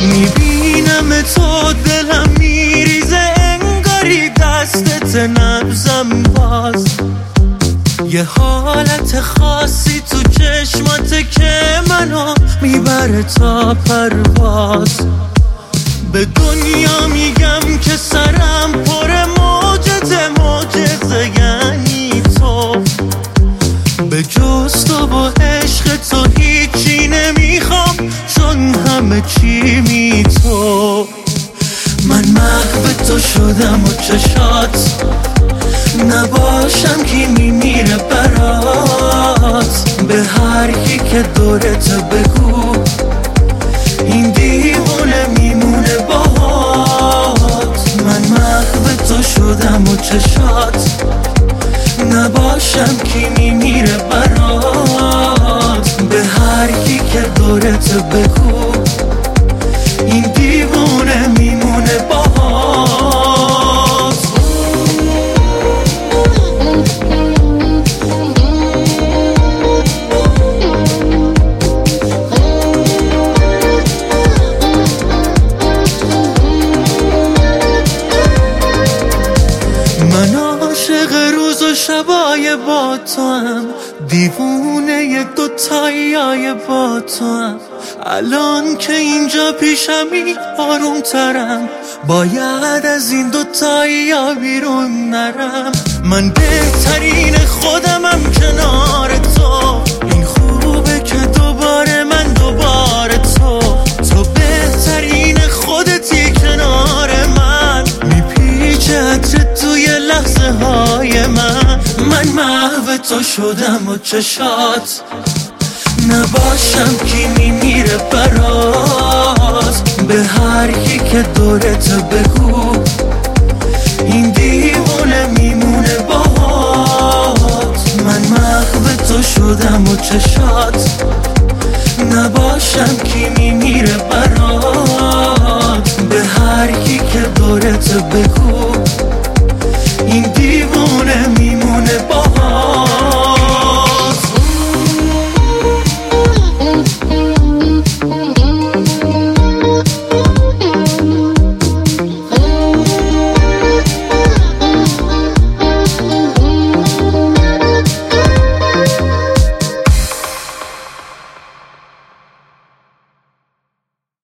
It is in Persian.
میبینم تو دلم میریزه انگاری دستت نبزم باز. یه حالت خاصی تو چشماته که منو میبره تا پرواز. به دنیا میگم که سرم پر موجته، معجزه یعنی تو. به جز تو و عشق تو هیچی نمیخوام، چون همه چی می تو. من محو تو شدم و چشات نباشم کی میمیره برات. به هر کی که دورت بگو این دیوونه میمونه باهات. من محو تو شدم و چشات نباشم کی میمیره برات. به هر کی که دورت بگو این دیوونه میمونه باهات. من عاشق روز و شبای با تو هم، دیوونه دوتایی با تو هم. الان که اینجا پیشمی آروم ترم، باید از این دوتایی بیرون نرم. من بهترین خودمم کنار تو، این خوبه که دوباره من دوباره تو. تو بهترین خودتی کنار من، میپیچه عطرت توی لحظه های من. من محو تو شدم و چشات نباشم کی میمیره برات. به هر کی که دورت بگو این دیوونه میمونه باهات. من محو تو شدم و چشات نباشم کی میمیره برات. به هر کی که دورت بگو این دیوونه میمونه باهات.